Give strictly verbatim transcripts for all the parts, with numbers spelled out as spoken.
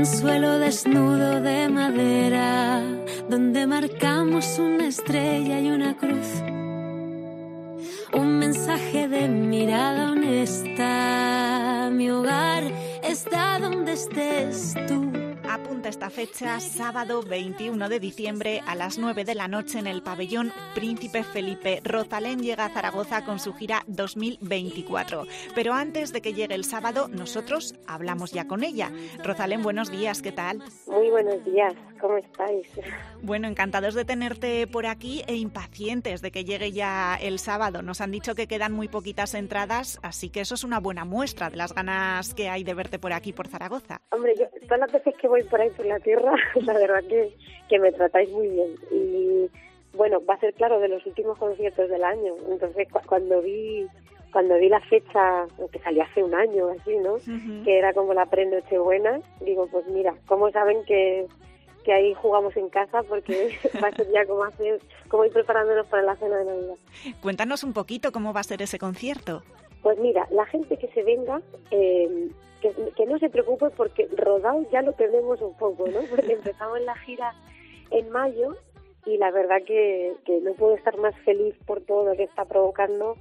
un suelo desnudo de madera, donde marcamos una estrella y una cruz. Un mensaje de mirada honesta, mi hogar está donde estés tú. Apunta esta fecha, sábado veintiuno de diciembre a las nueve de la noche en el pabellón Príncipe Felipe. Rosalén llega a Zaragoza con su gira dos mil veinticuatro. Pero antes de que llegue el sábado, nosotros hablamos ya con ella. Rosalén, buenos días, ¿qué tal? Muy buenos días, ¿cómo estáis? Bueno, encantados de tenerte por aquí e impacientes de que llegue ya el sábado. Nos han dicho que quedan muy poquitas entradas, así que eso es una buena muestra de las ganas que hay de verte por aquí, por Zaragoza. Hombre, yo todas las veces que voy por ahí por la tierra, la verdad que, que me tratáis muy bien. Y bueno, va a ser claro de los últimos conciertos del año. Entonces cu- cuando vi cuando vi la fecha, que salió hace un año así, ¿no? Uh-huh. Que era como la pre-Nochebuena, digo, pues mira, ¿cómo saben que, que ahí jugamos en casa? Porque va a ser ya como hacer, como ir preparándonos para la cena de Navidad. Cuéntanos un poquito cómo va a ser ese concierto. Pues mira, la gente que se venga, eh, que, que no se preocupe porque rodado ya lo tenemos un poco, ¿no? Porque empezamos la gira en mayo y la verdad que, que no puedo estar más feliz por todo lo que está provocando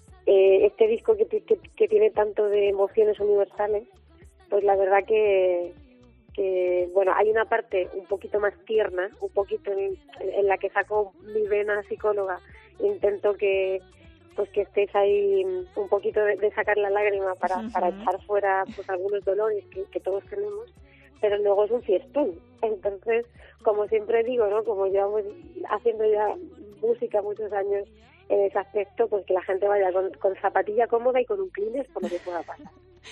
eh, este disco que, que, que tiene tanto de emociones universales. Pues la verdad que, que, bueno, hay una parte un poquito más tierna, un poquito en, en la que saco mi vena psicóloga, intento que pues que estéis ahí un poquito de, de sacar la lágrima para, uh-huh. para echar fuera pues algunos dolores que, que todos tenemos, pero luego es un fiestón. Entonces, como siempre digo, ¿no? Como llevamos haciendo ya música muchos años en ese aspecto, pues que la gente vaya con, con zapatilla cómoda y con un Kleenex por lo que pueda pasar.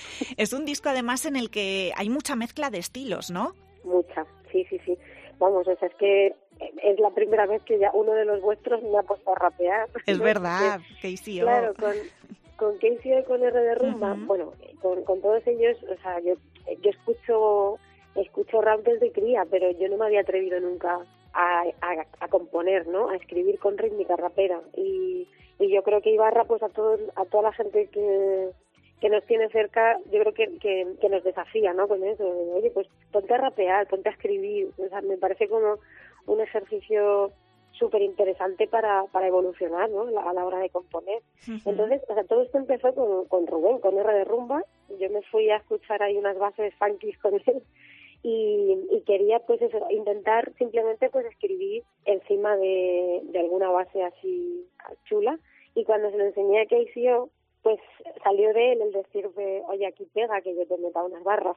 Es un disco además en el que hay mucha mezcla de estilos, ¿no? Mucha, sí, sí, sí. Vamos, o sea, es que es la primera vez que ya uno de los vuestros me ha puesto a rapear. Es verdad, Casey O. Claro, con, con Casey O y con R de Rumba, uh-huh. bueno, con, con todos ellos, o sea, yo, yo escucho escucho rap desde cría, pero yo no me había atrevido nunca a, a, a componer, ¿no? A escribir con rítmica rapera. Y, y yo creo que Ibarra, pues a todo, a toda la gente que... que nos tiene cerca, yo creo que, que, que nos desafía, ¿no? Con eso, oye, pues ponte a rapear, ponte a escribir, o sea, me parece como un ejercicio súper interesante para, para evolucionar, ¿no? A la hora de componer. Uh-huh. Entonces, o sea, todo esto empezó con, con Rubén, con R de Rumba, yo me fui a escuchar ahí unas bases funky con él, y, y quería, pues eso, intentar simplemente, pues escribir encima de, de alguna base así chula, y cuando se lo enseñé a Casey O, pues salió de él el decirme, oye, aquí pega que yo te meta unas barras.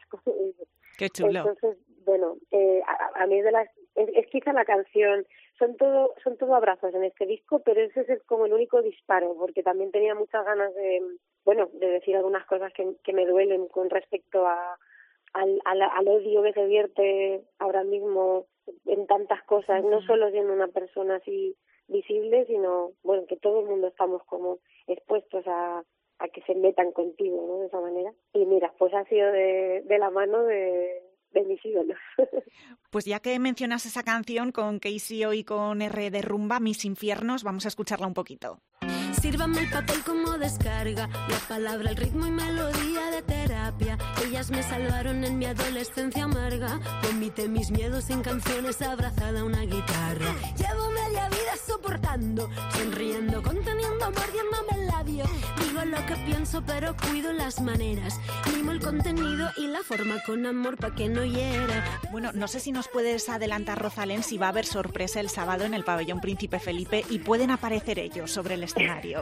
Qué chulo. Entonces, bueno, eh, a, a mí de las, es, es quizá la canción, son todo son todo abrazos en este disco, pero ese es como el único disparo, porque también tenía muchas ganas de, bueno, de decir algunas cosas que, que me duelen con respecto a al, al, al odio que se vierte ahora mismo en tantas cosas, uh-huh. no solo siendo una persona así visible, sino, bueno, que todo el mundo estamos como expuestos a, a que se metan contigo, ¿no? De esa manera. Y mira, pues ha sido de, de la mano de, de mis ídolos. Pues ya que mencionas esa canción con Casey O y con R de Rumba, Mis Infiernos, vamos a escucharla un poquito. Sírvame el papel como descarga, la palabra, el ritmo y melodía de terapia. Ellas me salvaron en mi adolescencia amarga. Vomité mis miedos en canciones abrazada a una guitarra. Llevo media vida soportando, sonriendo, conteniendo, mordiéndome el labio. Digo lo que pienso pero cuido las maneras. Mimo el contenido y la forma con amor pa' que no hiera. Bueno, no sé si nos puedes adelantar, Rosalén, si va a haber sorpresa el sábado en el pabellón Príncipe Felipe y pueden aparecer ellos sobre el escenario.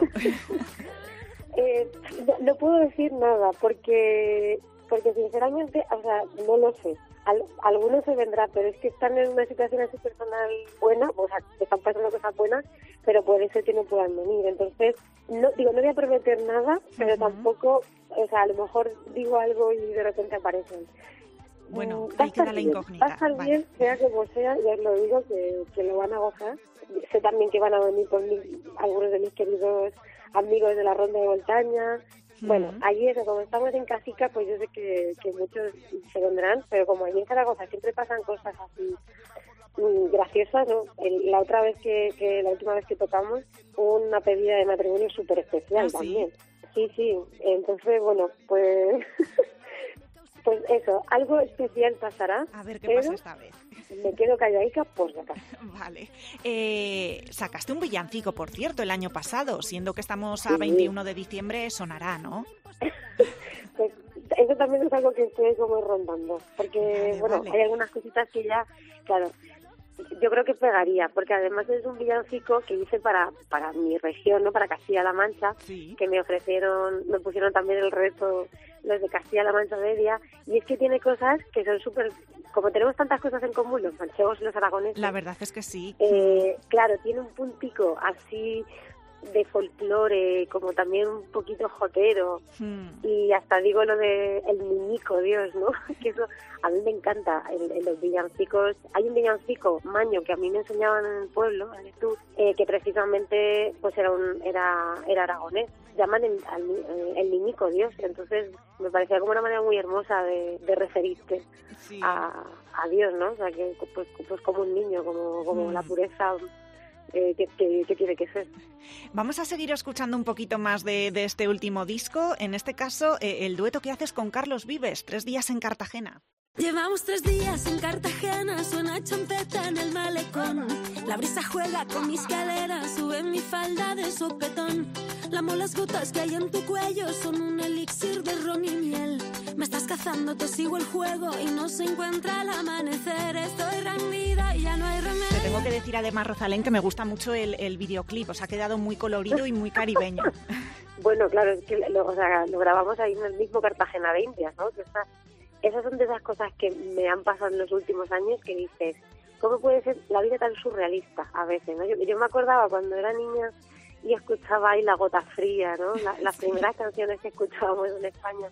eh, no, no puedo decir nada porque porque sinceramente, o sea, no lo sé. Al, algunos se vendrá, pero es que están en una situación así personal buena, o sea, que están pasando cosas buenas, pero puede ser que no puedan venir. Entonces, no digo, no voy a prometer nada, pero uh-huh. tampoco, o sea, a lo mejor digo algo y de repente aparecen. Bueno, mm, ahí queda la incógnita. Va a estar vale. bien, sea como sea, ya os lo digo, que, que lo van a gozar. Sé también que van a venir por mí algunos de mis queridos amigos de la Ronda de Voltaña. Mm. Bueno, allí eso, como estamos en casica, pues yo sé que, que muchos se vendrán, pero como allí en Zaragoza siempre pasan cosas así mm, graciosas, ¿no? El, la otra vez que, que, la última vez que tocamos, una pedida de matrimonio súper especial. ¿Ah, también. Sí? Sí, sí. Entonces, bueno, pues... Pues eso, algo especial pasará. A ver qué pasa esta vez. Me quedo calladica por si acaso. Vale. Eh, sacaste un villancico, por cierto, el año pasado, siendo que estamos a Sí. veintiuno de diciembre, sonará, ¿no? Pues eso también es algo que estoy como rondando, porque Vale, bueno, vale. hay algunas cositas que ya, claro, yo creo que pegaría, porque además es un villancico que hice para para mi región, ¿no? Para Castilla-La Mancha, Sí. que me ofrecieron, me pusieron también el reto los de Castilla-La Mancha Media, y es que tiene cosas que son súper, como tenemos tantas cosas en común, los manchegos y los aragoneses, La verdad es que sí. eh, claro, tiene un puntico así de folclore, como también un poquito jotero, Hmm. y hasta digo lo de el niñico Dios, ¿no? Que eso a mí me encanta, en, en los villancicos. Hay un villancico maño que a mí me enseñaban en el pueblo, en Estur, eh, que precisamente pues era un era era aragonés. Llaman el, al, eh, el niñico Dios, entonces me parecía como una manera muy hermosa de, de referirte Sí. a, a Dios, ¿no? O sea, que pues, pues como un niño, como, como Mm. la pureza eh, que, que, que tiene que ser. Vamos a seguir escuchando un poquito más de, de este último disco. En este caso, eh, el dueto que haces con Carlos Vives, Tres días en Cartagena. Llevamos tres días en Cartagena, suena champeta en el malecón. La brisa juega con mis caderas, sube mi falda de sopetón. Lamo las gotas que hay en tu cuello, son un elixir de ron y miel. Me estás cazando, te sigo el juego y no se encuentra el amanecer. Estoy rendida y ya no hay remedio. Te tengo que decir además, Rosalén, que me gusta mucho el, el videoclip. Os ha quedado muy colorido y muy caribeño. Bueno, claro, es que lo, o sea, lo grabamos ahí en el mismo Cartagena de Indias, ¿no? Que está, esas son de esas cosas que me han pasado en los últimos años que dices, ¿cómo puede ser la vida tan surrealista a veces, ¿no? Yo, yo me acordaba cuando era niña y escuchaba ahí La Gota Fría, ¿no? La, las primeras canciones que escuchábamos en España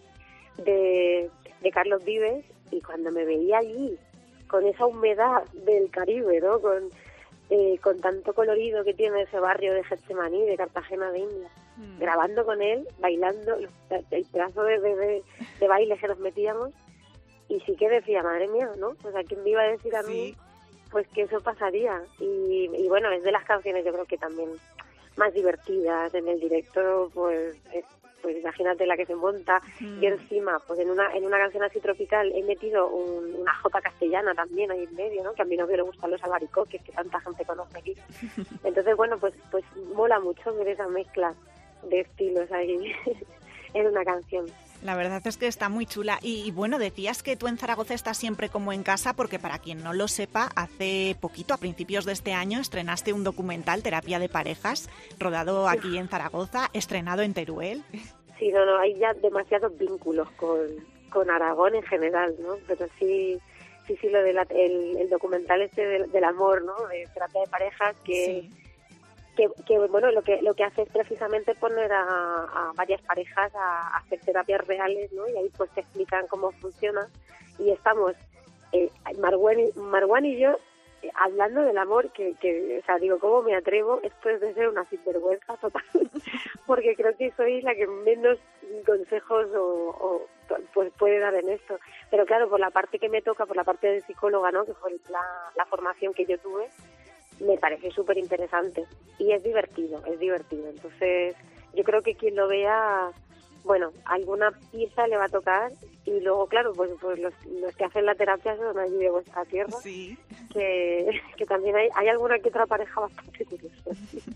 de, de Carlos Vives, y cuando me veía allí con esa humedad del Caribe, ¿no? Con, eh, con tanto colorido que tiene ese barrio de Getsemaní, de Cartagena de Indias, Mm. grabando con él, bailando, el pedazo de, de, de, de baile que nos metíamos, y sí que decía, madre mía, ¿no? O sea, ¿quién me iba a decir a mí Sí. pues que eso pasaría? Y, y bueno, es de las canciones yo creo que también más divertidas en el directo, pues eh, pues imagínate la que se monta. Mm. Y encima, pues en una en una canción así tropical he metido un, una jota castellana también ahí en medio, ¿no? Que a mi novio le gustan los albaricoques, que tanta gente conoce aquí. Entonces, bueno, pues pues mola mucho ver esa mezcla de estilos ahí en una canción. La verdad es que está muy chula. Y, y bueno, decías que tú en Zaragoza estás siempre como en casa, porque para quien no lo sepa, hace poquito, a principios de este año, estrenaste un documental, Terapia de Parejas, rodado aquí en Zaragoza, estrenado en Teruel. Sí, no, no, hay ya demasiados vínculos con, con Aragón en general, ¿no? Pero sí, sí, sí, lo del el, el documental este del, del amor, ¿no? De Terapia de Parejas, que... Sí. Que, que bueno, lo que lo que hace es precisamente poner a, a varias parejas a, a hacer terapias reales, ¿no? Y ahí pues te explican cómo funciona, y estamos eh, Marwan, y, Marwan y yo eh, hablando del amor, que, que, o sea, digo, ¿cómo me atrevo? Esto es de ser una sinvergüenza total, porque creo que soy la que menos consejos o, o pues puede dar en esto. Pero claro, por la parte que me toca, por la parte de psicóloga, ¿no? Que fue la, la formación que yo tuve, me parece súper interesante y es divertido, es divertido. Entonces, yo creo que quien lo vea, bueno, alguna pieza le va a tocar, y luego, claro, pues, pues los, los que hacen la terapia son allí de vuestra tierra, Sí. que, que también hay, hay alguna que otra pareja bastante curiosa.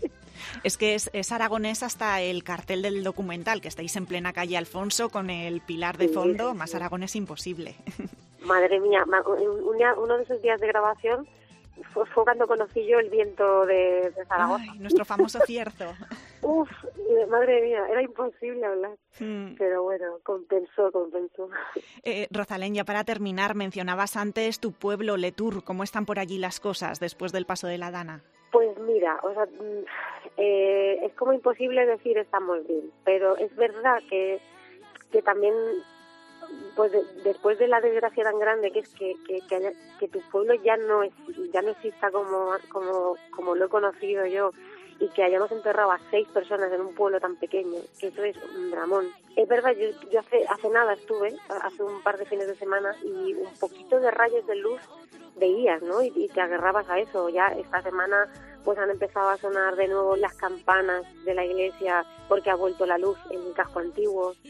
Es que es, es aragonés hasta el cartel del documental, que estáis en plena calle Alfonso con el pilar de Sí, fondo, sí, más sí. aragonés imposible. Madre mía, ma- un día, uno de esos días de grabación fue, fue cuando conocí yo el viento de, de Zaragoza. Ay, nuestro famoso cierzo. Uf, eh, madre mía, era imposible hablar. Mm. Pero bueno, compensó, compensó. Eh, Rosalén, ya para terminar, mencionabas antes tu pueblo, Letur. ¿Cómo están por allí las cosas después del paso de la Dana? Pues mira, o sea, mm, eh, es como imposible decir estamos bien, pero es verdad que, que también, pues de- después de la desgracia tan grande que es que, que, que, haya- que tu pueblo ya no es, ya no exista como, como, como lo he conocido yo, y que hayamos enterrado a seis personas en un pueblo tan pequeño, que eso es un dramón. Es verdad, yo, yo hace, hace nada estuve, hace un par de fines de semana, y un poquito de rayos de luz veías, ¿no? Y, y te agarrabas a eso. Ya esta semana pues han empezado a sonar de nuevo las campanas de la iglesia porque ha vuelto la luz en el casco antiguo.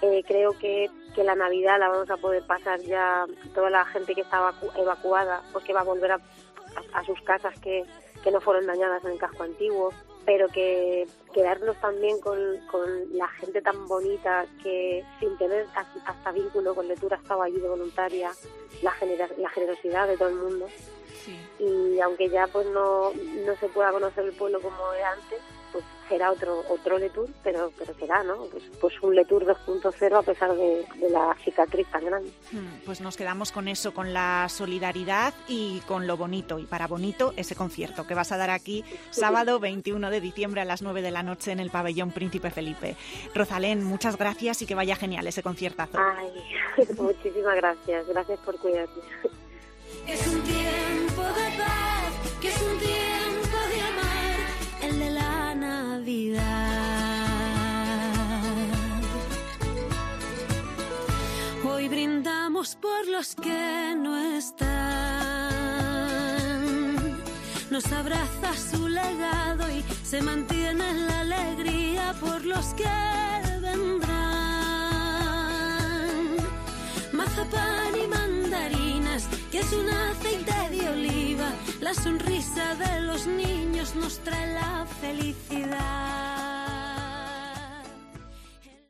eh, creo que, que la Navidad la vamos a poder pasar ya, toda la gente que está evacu- evacuada, pues que va a volver a, a, a sus casas que, que no fueron dañadas en el casco antiguo, pero que quedarnos también con, con la gente tan bonita que sin tener hasta vínculo con Letur ha estado allí de voluntaria, la, genera, la generosidad de todo el mundo. Sí. Y aunque ya pues no, no se pueda conocer el pueblo como era antes, pues será otro otro Letur, pero pero será, ¿no? Pues, pues un Letur dos punto cero a pesar de, de la cicatriz tan grande. Pues nos quedamos con eso, con la solidaridad y con lo bonito. Y para bonito, ese concierto que vas a dar aquí sábado veintiuno de diciembre a las nueve de la noche en el Pabellón Príncipe Felipe. Rosalén, muchas gracias y que vaya genial ese conciertazo. Ay, muchísimas gracias. Gracias por cuidarme. Es un tiempo de paz, que es un tiempo de amar, el de la Navidad. Hoy brindamos por los que no están. Nos abraza su legado y se mantiene en la alegría por los que vendrán. Mazapán y mandarinas, que es un aceite de oliva, la sonrisa de los niños nos trae la felicidad.